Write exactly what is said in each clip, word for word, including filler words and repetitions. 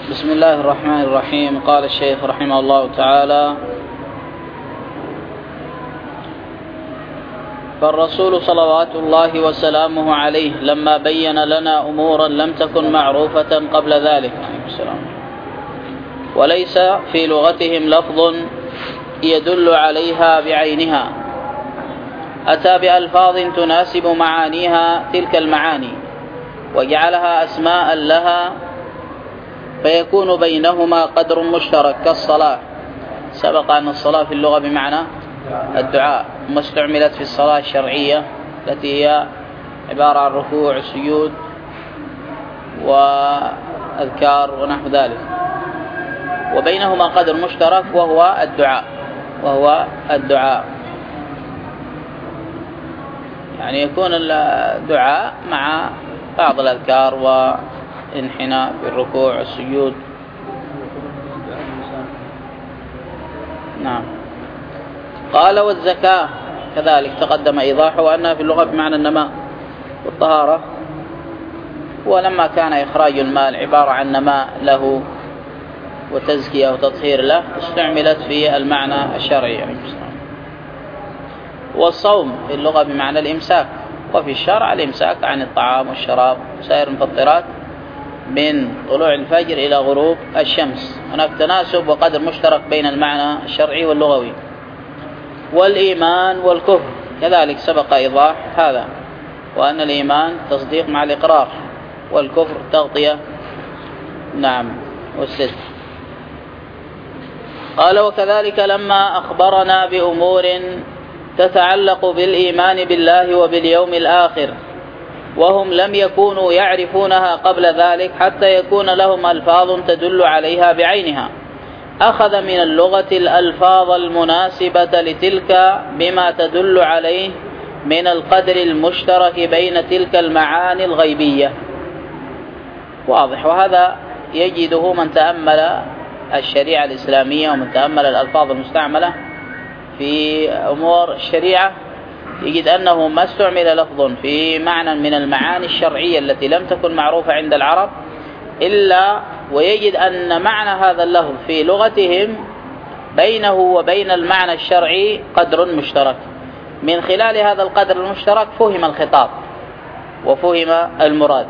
بسم الله الرحمن الرحيم. قال الشيخ رحمه الله تعالى: فالرسول صلوات الله وسلامه عليه لما بين لنا أمورا لم تكن معروفة قبل ذلك وليس في لغتهم لفظ يدل عليها بعينها، أتى بألفاظ تناسب معانيها تلك المعاني وجعلها أسماء لها، فيكون بينهما قدر مشترك كالصلاة. سبق أن الصلاة في اللغة بمعنى الدعاء، ما استعملت في الصلاة الشرعية التي هي عبارة عن ركوع سجود وأذكار ونحو ذلك، وبينهما قدر مشترك وهو الدعاء وهو الدعاء يعني يكون الدعاء مع بعض الأذكار وانحناء في الركوع والسجود. نعم. قال: والزكاة كذلك تقدم إيضاحه أنها في اللغة بمعنى النماء والطهارة، ولما كان إخراج المال عبارة عن نماء له وتزكية وتطهير له استعملت في المعنى الشرعي يعني. والصوم في اللغة بمعنى الإمساك، وفي الشرع الإمساك عن الطعام والشراب وسائر المفطرات من طلوع الفجر إلى غروب الشمس. هناك تناسب وقدر مشترك بين المعنى الشرعي واللغوي. والإيمان والكفر كذلك سبق إيضاح هذا، وأن الإيمان تصديق مع الإقرار، والكفر تغطية نعم والسد. قال: وكذلك لما أخبرنا بأمور تتعلق بالإيمان بالله وباليوم الآخر وهم لم يكونوا يعرفونها قبل ذلك حتى يكون لهم ألفاظ تدل عليها بعينها، أخذ من اللغة الألفاظ المناسبة لتلك بما تدل عليه من القدر المشترك بين تلك المعاني الغيبية. واضح. وهذا يجده من تأمل الشريعة الإسلامية ومن تأمل الألفاظ المستعملة في أمور الشريعة يجد أنه ما استعمل لفظ في معنى من المعاني الشرعية التي لم تكن معروفة عند العرب إلا ويجد أن معنى هذا اللفظ في لغتهم بينه وبين المعنى الشرعي قدر مشترك. من خلال هذا القدر المشترك فهم الخطاب وفهم المراد.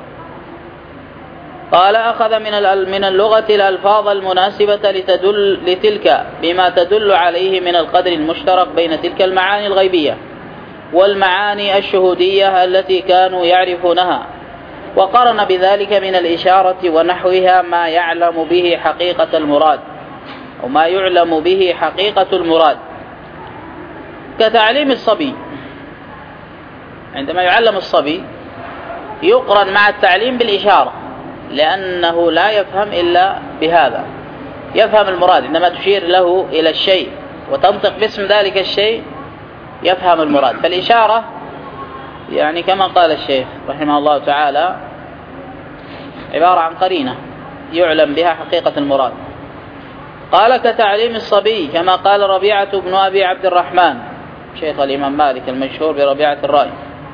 قال: أخذ من من اللغة الألفاظ المناسبة لتدل لتلك بما تدل عليه من القدر المشترك بين تلك المعاني الغيبية والمعاني الشهودية التي كانوا يعرفونها، وقرن بذلك من الإشارة ونحوها ما يعلم به حقيقة المراد أو ما يعلم به حقيقة المراد، كتعليم الصبي. عندما يعلم الصبي يقرن مع التعليم بالإشارة، لأنه لا يفهم إلا بهذا، يفهم المراد. عندما تشير له إلى الشيء وتنطق باسم ذلك الشيء يفهم المراد. فالإشارة يعني كما قال الشيخ رحمه الله تعالى عبارة عن قرينة يعلم بها حقيقة المراد. قال: كتعليم الصبي، كما قال ربيعة بن أبي عبد الرحمن شيخ الإمام مالك المشهور بربيعة الرأي: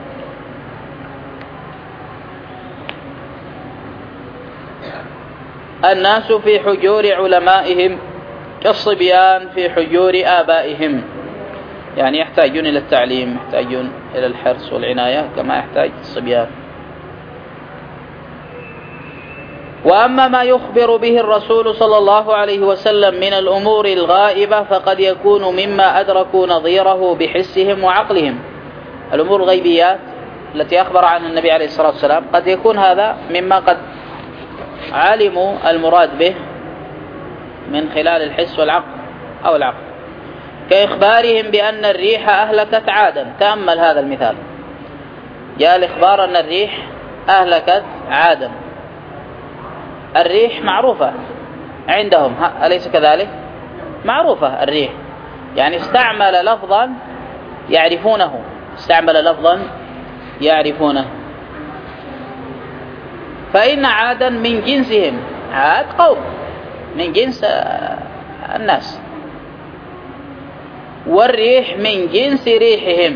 الناس في حجور علمائهم كالصبيان في حجور آبائهم، يعني يحتاجون إلى التعليم، يحتاجون إلى الحرص والعناية كما يحتاج الصبيان. وأما ما يخبر به الرسول صلى الله عليه وسلم من الأمور الغائبة فقد يكون مما أدركوا نظيره بحسهم وعقلهم. الأمور الغيبيات التي أخبر عنها النبي عليه الصلاة والسلام قد يكون هذا مما قد علموا المراد به من خلال الحس والعقل أو العقل، كإخبارهم بأن الريح أهلكت عادا. تأمل هذا المثال، جاء الإخبار أن الريح أهلكت عادا. الريح معروفة عندهم، أليس كذلك؟ معروفة الريح، يعني استعمل لفظا يعرفونه استعمل لفظا يعرفونه. فإن عادا من جنسهم، عاد قوم من جنس الناس، والريح من جنس ريحهم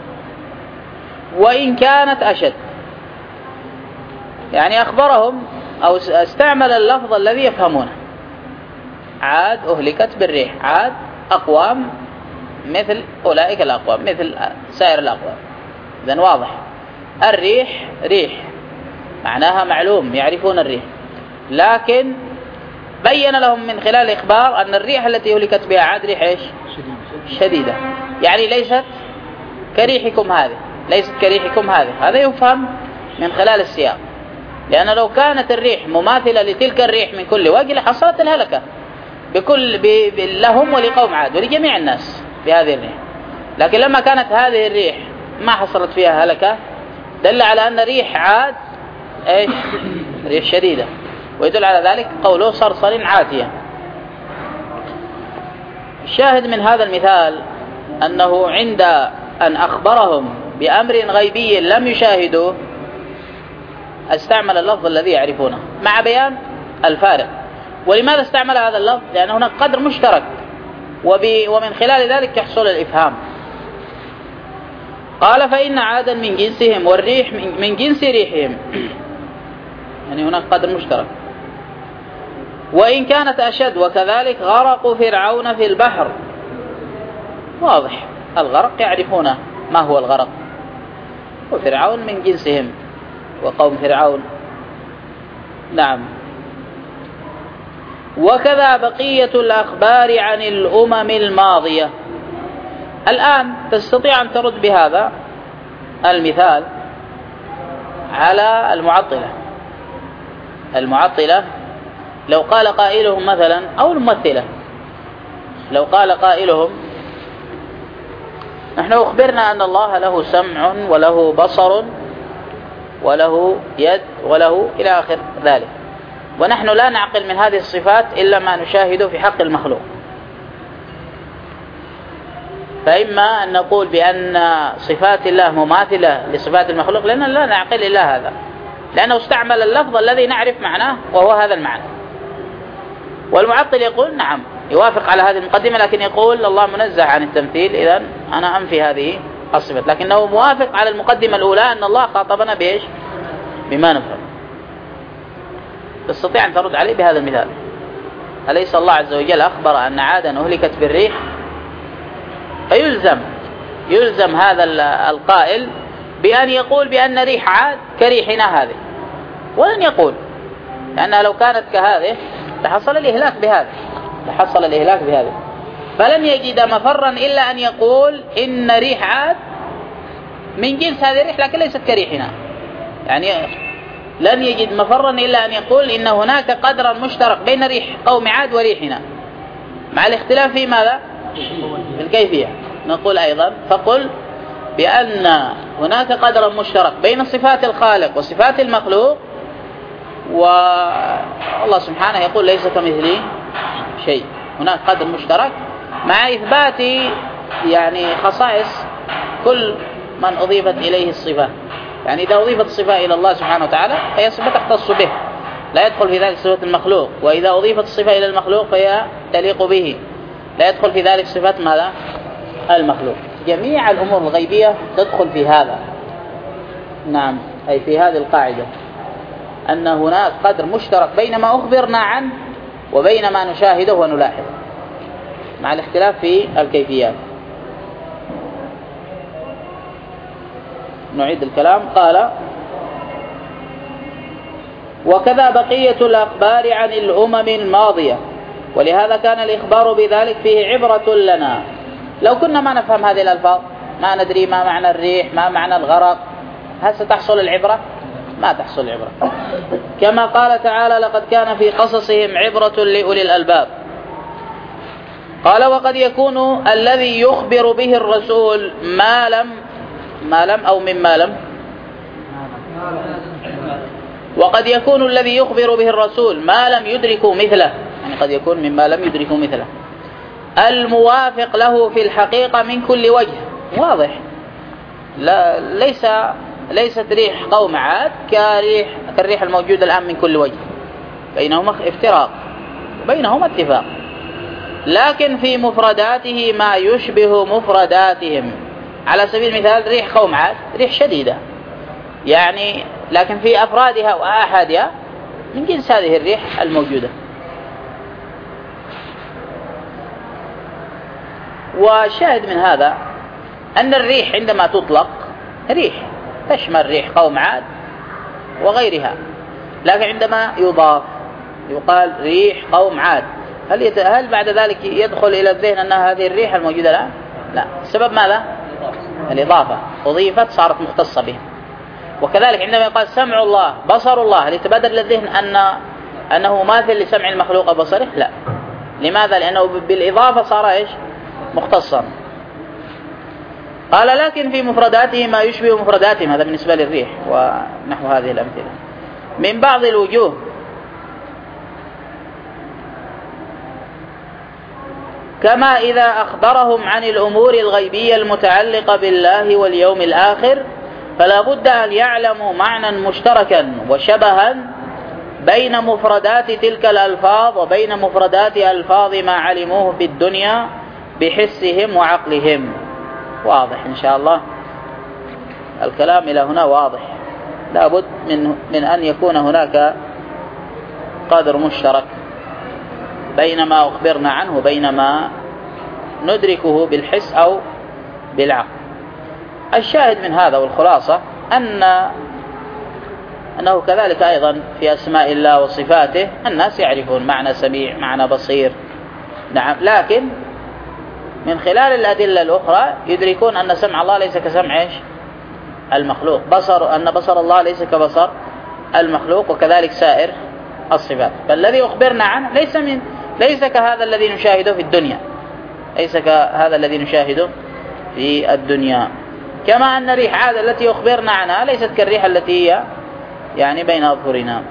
وإن كانت أشد. يعني أخبرهم أو استعمل اللفظ الذي يفهمونه. عاد أهلكت بالريح، عاد أقوام مثل أولئك الأقوام، مثل سائر الأقوام. إذن واضح الريح ريح معناها معلوم، يعرفون الريح، لكن بين لهم من خلال الإخبار أن الريح التي أهلكت بها عاد ريح إيش؟ شديدة، يعني ليست كريحكم هذه، ليست كريحكم هذه. هذا يفهم من خلال السياق، لأن لو كانت الريح مماثلة لتلك الريح من كل وجه لحصلت الهلكة بكل ب... ب... لهم ولقوم عاد ولجميع الناس بهذه الريح. لكن لما كانت هذه الريح ما حصلت فيها هلكة، دل على أن ريح عاد إيش؟ ريح شديدة. ويدل على ذلك قوله صرصر عاتية. الشاهد من هذا المثال أنه عند أن أخبرهم بأمر غيبي لم يشاهدوه استعمل اللفظ الذي يعرفونه مع بيان الفارق. ولماذا استعمل هذا اللفظ؟ لأن هناك قدر مشترك، ومن خلال ذلك يحصل الإفهام. قال فإن عادا من جنسهم والريح من جنس ريحهم، يعني هناك قدر مشترك. وإن كانت أشد، وكذلك غرق فرعون في البحر. واضح الغرق يعرفونه ما هو الغرق، وفرعون من جنسهم وقوم فرعون. نعم. وكذا بقية الأخبار عن الأمم الماضية. الآن تستطيع أن ترد بهذا المثال على المعطلة. المعطلة لو قال قائلهم مثلا، أو الممثلة لو قال قائلهم نحن أخبرنا أن الله له سمع وله بصر وله يد وله إلى آخر ذلك، ونحن لا نعقل من هذه الصفات إلا ما نشاهده في حق المخلوق. فإما أن نقول بأن صفات الله مماثلة لصفات المخلوق، لأننا لا نعقل إلا هذا، لأنه استعمل اللفظ الذي نعرف معناه وهو هذا المعنى. والمعطل يقول نعم، يوافق على هذه المقدمة، لكن يقول الله منزه عن التمثيل، إذن أنا أنفي هذه الصفات. لكنه موافق على المقدمة الأولى أن الله خاطبنا بإيش؟ بما نفهم. تستطيع أن ترد عليه بهذا المثال: أليس الله عز وجل أخبر أن عادا أهلكت بالريح؟ فيلزم يلزم هذا القائل بأن يقول بأن ريح عاد كريحنا هذه، ولن يقول، لأنها لو كانت كهذه لحصل الإهلاك بهذا لحصل الإهلاك بهذا فلن يجد مفرا إلا أن يقول إن ريح عاد من جنس هذه الريح لكن ليست كريحنا. يعني لن يجد مفرا إلا أن يقول إن هناك قدرا مشترك بين ريح قوم عاد وريحنا، مع الاختلاف في ماذا؟ في الكيفية. نقول أيضا فقل بأن هناك قدرا مشترك بين صفات الخالق وصفات المخلوق، والله سبحانه يقول ليس كمثله شيء. هناك قدر مشترك مع إثبات يعني خصائص كل من أضيفت إليه الصفة. يعني إذا أضيفت الصفة إلى الله سبحانه وتعالى فهي صفة تختص به، لا يدخل في ذلك صفة المخلوق. وإذا أضيفت الصفة إلى المخلوق فهي تليق به، لا يدخل في ذلك صفة ماذا؟ المخلوق. جميع الأمور الغيبية تدخل في هذا. نعم، أي في هذه القاعدة أن هناك قدر مشترك بين ما أخبرنا عنه وبين ما نشاهده ونلاحظه، مع الاختلاف في الكيفيات. نعيد الكلام. قال وكذا بقية الأخبار عن الأمم الماضية، ولهذا كان الإخبار بذلك فيه عبرة لنا. لو كنا ما نفهم هذه الألفاظ، ما ندري ما معنى الريح، ما معنى الغرق، هل ستحصل العبرة؟ ما تحصل العبرة. كما قال تعالى لقد كان في قصصهم عبرة لأولي الألباب. قال وقد يكون الذي يخبر به الرسول ما لم ما لم أو مما لم وقد يكون الذي يخبر به الرسول ما لم يدركوا مثله، يعني قد يكون مما لم يدركوا مثله، الموافق له في الحقيقة من كل وجه. واضح، لا ليس ليست ريح قوم عاد كريح كالريح الموجودة الآن من كل وجه، بينهما افتراق وبينهما اتفاق، لكن في مفرداته ما يشبه مفرداتهم. على سبيل المثال ريح قوم عاد ريح شديدة، يعني لكن في أفرادها وآحادها من جنس هذه الريح الموجودة. وشاهد من هذا أن الريح عندما تطلق ريح تشمل ريح قوم عاد وغيرها، لكن عندما يضاف يقال ريح قوم عاد، هل يت... هل بعد ذلك يدخل إلى الذهن أن هذه الريح الموجودة الآن؟ لا. السبب ماذا؟ الإضافة، أضيفت صارت مختصة بهم. وكذلك عندما يقال سمع الله بصر الله، هل يتبادر للذهن أن أنه ماثل لسمع المخلوق بصره؟ لا. لماذا؟ لأنه بالإضافة صار إيش؟ مختصا. قال لكن في مفرداته ما يشبه مفرداتهم، هذا بالنسبة للريح ونحو هذه الأمثلة. من بعض الوجوه كما إذا أخبرهم عن الأمور الغيبية المتعلقة بالله واليوم الآخر، فلا بد أن يعلموا معنى مشتركا وشبها بين مفردات تلك الألفاظ وبين مفردات ألفاظ ما علموه في الدنيا بحسهم وعقلهم. واضح إن شاء الله الكلام إلى هنا واضح. لا بد من, من أن يكون هناك قدر مشترك بين ما أخبرنا عنه وبين ما ندركه بالحس أو بالعقل. الشاهد من هذا والخلاصة أن أنه كذلك أيضا في أسماء الله وصفاته الناس يعرفون معنى سميع معنى بصير، نعم، لكن من خلال الأدلة الأخرى يدركون أن سمع الله ليس كسمع إيش؟ المخلوق، بصر أن بصر الله ليس كبصر المخلوق، وكذلك سائر الصفات. فالذي أخبرنا عنه ليس من ليس كهذا الذي نشاهده في الدنيا، ليس كهذا الذي نشاهده في الدنيا. كما أن ريح عاد التي أخبرنا عنها ليست كالريح التي هي يعني بين أظهرنا،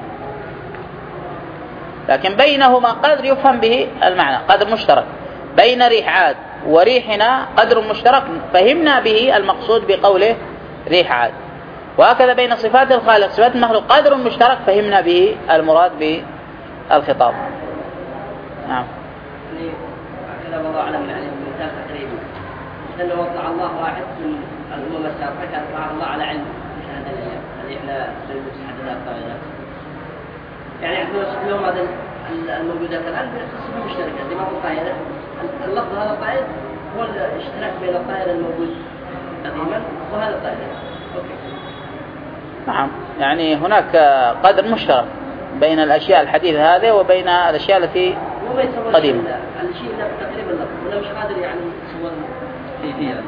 لكن بينهما قدر يفهم به المعنى، قدر مشترك بين ريح عاد وريحنا، قدر مشترك فهمنا به المقصود بقوله ريح عاد. وهكذا بين صفات الخالق صفات المخلوق قدر مشترك فهمنا به المراد بالخطاب. نعم. كلام الله أعلم يعني مثال تقريبا لأنه وقع الله واحد من الأمم السابقة كان وقع الله على علم مشاهد الأيام هذه إحنا نشاهد الطائرات، يعني إحنا نشوف هذا الموجودات الآن بصفة مشتركة زي ما قلت طائرة، اللفظ هذا الطائر هو الاشتراك بين الطائر الموجود قديما وهذا الطائر. أوكي. نعم، يعني هناك قدر مشترك بين الأشياء الحديثة هذه وبين الأشياء التي قديمة. الشيء تقريبا اللفظ ولا مش قادر يعني يصور كيفية.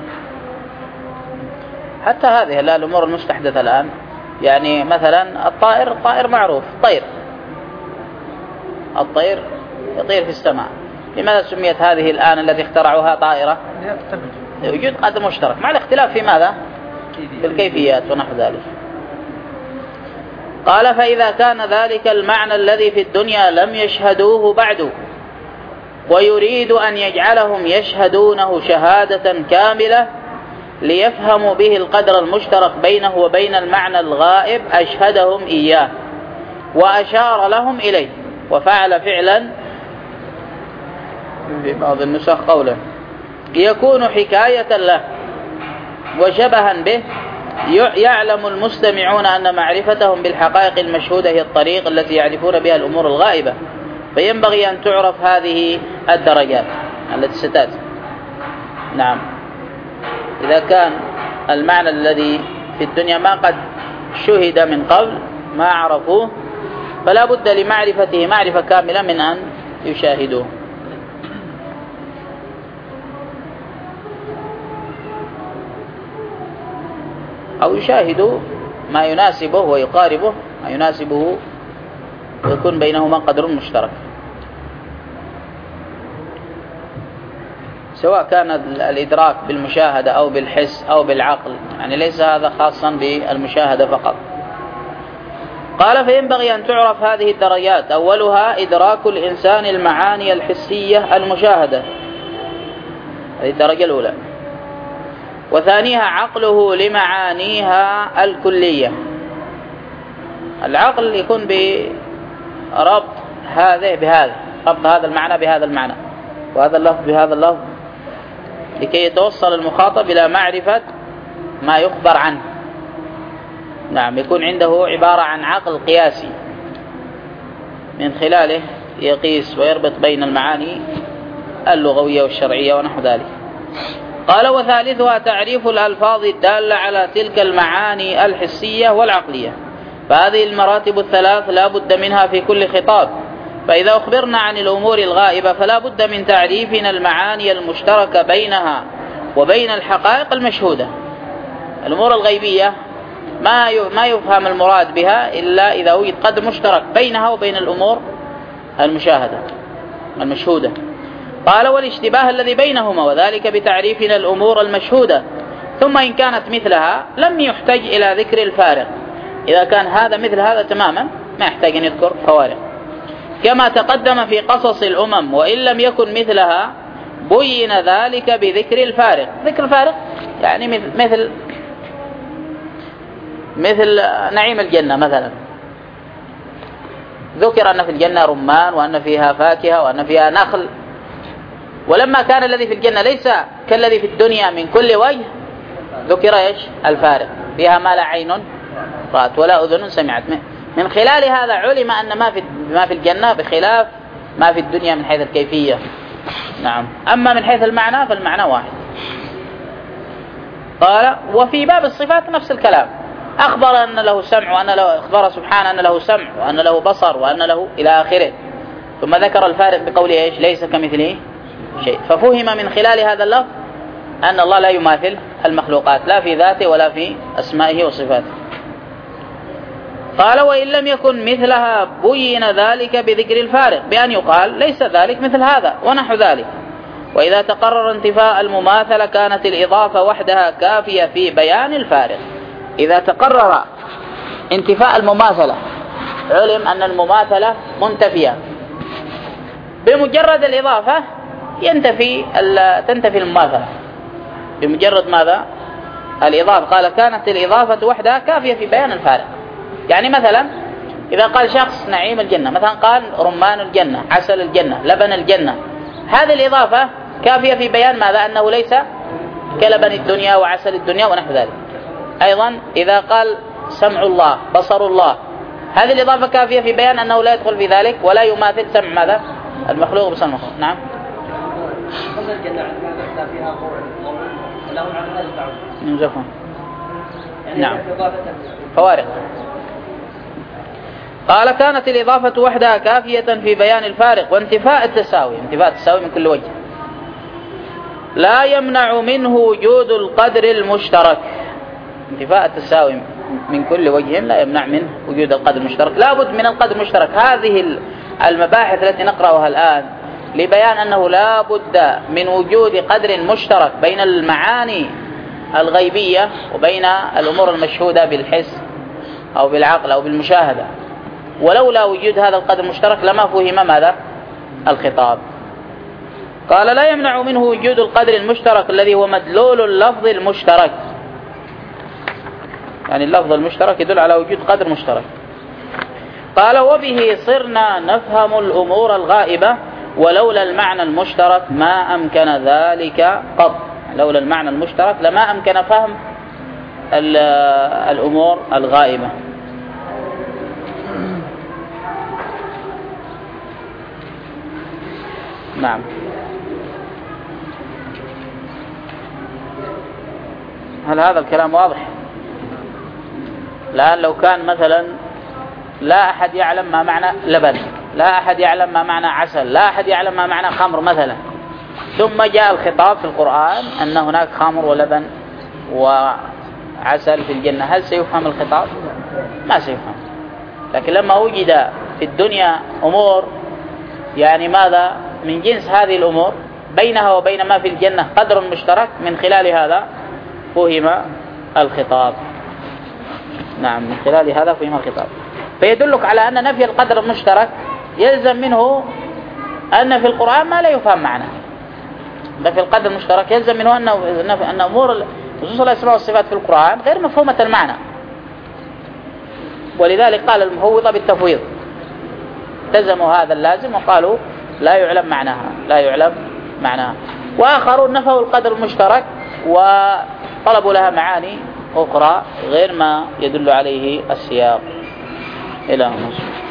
حتى هذه الأمور المستحدثة الآن، يعني مثلا الطائر الطائر معروف طير، الطير يطير في السماء، لماذا سميت هذه الآن التي اخترعوها طائرة؟ وجود قدر مشترك مع الاختلاف في ماذا؟ بالكيفيات ونحو ذلك. قال فإذا كان ذلك المعنى الذي في الدنيا لم يشهدوه بعد ويريد أن يجعلهم يشهدونه شهادة كاملة ليفهموا به القدر المشترك بينه وبين المعنى الغائب أشهدهم إياه وأشار لهم إليه، وفعل فعلا في بعض النسخ قولا يكون حكاية له وشبها به، يعلم المستمعون أن معرفتهم بالحقائق المشهودة هي الطريق التي يعرفون بها الأمور الغائبة، فينبغي أن تعرف هذه الدرجات التي ستأتي. نعم، إذا كان المعنى الذي في الدنيا ما قد شهد من قبل ما عرفوه، فلا بد لمعرفته معرفة كاملة من أن يشاهدوه. أو يشاهدوا ما يناسبه ويقاربه ما يناسبه ويكون بينهما قدر مشترك، سواء كان الإدراك بالمشاهدة أو بالحس أو بالعقل، يعني ليس هذا خاصا بالمشاهدة فقط. قال فينبغي أن تعرف هذه الدرجات، أولها إدراك الإنسان المعاني الحسية المشاهدة، هذه الدرجة الأولى، وثانيها عقله لمعانيها الكلية. العقل يكون بربط هذا بهذا، ربط هذا المعنى بهذا المعنى وهذا اللفظ بهذا اللفظ، لكي يتوصل المخاطب إلى معرفة ما يخبر عنه. نعم، يكون عنده عبارة عن عقل قياسي. من خلاله يقيس ويربط بين المعاني اللغوية والشرعية ونحو ذلك. قال وثالثها تعريف الألفاظ الدالة على تلك المعاني الحسية والعقلية، فهذه المراتب الثلاث لا بد منها في كل خطاب. فإذا أخبرنا عن الأمور الغائبة فلا بد من تعريفنا المعاني المشتركة بينها وبين الحقائق المشهودة. الأمور الغيبية ما ما يفهم المراد بها إلا إذا وجد قدر مشترك بينها وبين الأمور المشاهدة المشهودة. قال والاشتباه الذي بينهما، وذلك بتعريفنا الأمور المشهودة، ثم إن كانت مثلها لم يحتاج إلى ذكر الفارق. إذا كان هذا مثل هذا تماما ما يحتاج أن يذكر فوارق، كما تقدم في قصص الأمم، وإن لم يكن مثلها بين ذلك بذكر الفارق. ذكر الفارق يعني مثل مثل نعيم الجنة مثلا، ذكر أن في الجنة رمان وأن فيها فاكهة وأن فيها نخل، ولما كان الذي في الجنة ليس كالذي في الدنيا من كل وجه ذكر إيش؟ الفارق، فيها ما لا عين رأت ولا أذن سمعت. من خلال هذا علم أن ما في ما في الجنة بخلاف ما في الدنيا من حيث الكيفية. نعم. أما من حيث المعنى فالمعنى واحد. قال وفي باب الصفات نفس الكلام، أخبر أن له سمع وأن له، أخبر سبحانه أن له سمع وأن له بصر وأن له إلى آخره، ثم ذكر الفارق بقوله إيش؟ ليس كمثله شيء. ففهم من خلال هذا اللفظ أن الله لا يماثل المخلوقات لا في ذاته ولا في أسمائه وصفاته. قال وإن لم يكن مثلها بين ذلك بذكر الفارق، بأن يقال ليس ذلك مثل هذا ونحو ذلك. وإذا تقرر انتفاء المماثلة كانت الإضافة وحدها كافية في بيان الفارق. إذا تقرر انتفاء المماثلة، علم أن المماثلة منتفية، بمجرد الإضافة ينتفي تنتفي المماثلة بمجرد ماذا؟ الإضافة. قال كانت الإضافة وحدها كافية في بيان الفارق. يعني مثلا إذا قال شخص نعيم الجنة، مثلا قال رمان الجنة، عسل الجنة، لبن الجنة، هذه الإضافة كافية في بيان ماذا؟ أنه ليس كلبن الدنيا وعسل الدنيا ونحو ذلك. أيضا إذا قال سمع الله، بصر الله، هذه الإضافة كافية في بيان أنه لا يدخل في ذلك ولا يماثل سمع ماذا؟ المخلوق بصر المخلوق. نعم. نعم. فوارق. قال كانت الإضافة وحدها كافية في بيان الفارق وانتفاء التساوي، انتفاء التساوي من كل وجه لا يمنع منه وجود القدر المشترك. انتفاء التساوي من كل وجه لا يمنع منه وجود القدر المشترك. لا بد من القدر المشترك. هذه المباحث التي نقرأها الآن لبيان أنه لا بد من وجود قدر مشترك بين المعاني الغيبية وبين الأمور المشهودة بالحس أو بالعقل أو بالمشاهدة. ولولا وجود هذا القدر المشترك لما فهم ماذا؟ الخطاب. قال لا يمنع منه وجود القدر المشترك الذي هو مدلول اللفظ المشترك. يعني اللفظ المشترك يدل على وجود قدر مشترك. قال وبه صرنا نفهم الأمور الغائبة ولولا المعنى المشترك ما أمكن ذلك قط. لولا المعنى المشترك لما أمكن فهم الأمور الغائبة. نعم. هل هذا الكلام واضح؟ الآن لو كان مثلا لا أحد يعلم ما معنى لبن، لا أحد يعلم ما معنى عسل، لا أحد يعلم ما معنى خمر مثلا، ثم جاء الخطاب في القرآن أن هناك خمر ولبن وعسل في الجنة، هل سيفهم الخطاب؟ ما سيفهم. لكن لما وجد في الدنيا أمور يعني ماذا من جنس هذه الأمور بينها وبين ما في الجنة قدر مشترك، من خلال هذا فهم الخطاب. نعم، من خلال هذا فهم الخطاب. فيدلك على أن نفي القدر المشترك يلزم منه أن في القرآن ما لا يفهم معناه. نفي القدر المشترك يلزم منه أن أن أمور خصوص الأسماء والصفات في القرآن غير مفهومة المعنى. ولذلك قال المفوضة بالتفويض، التزموا هذا اللازم وقالوا لا يعلم معناها، لا يعلم معناها. وآخرون نفوا القدر المشترك وطلبوا لها معاني أخرى غير ما يدل عليه السياق. إلى هنا.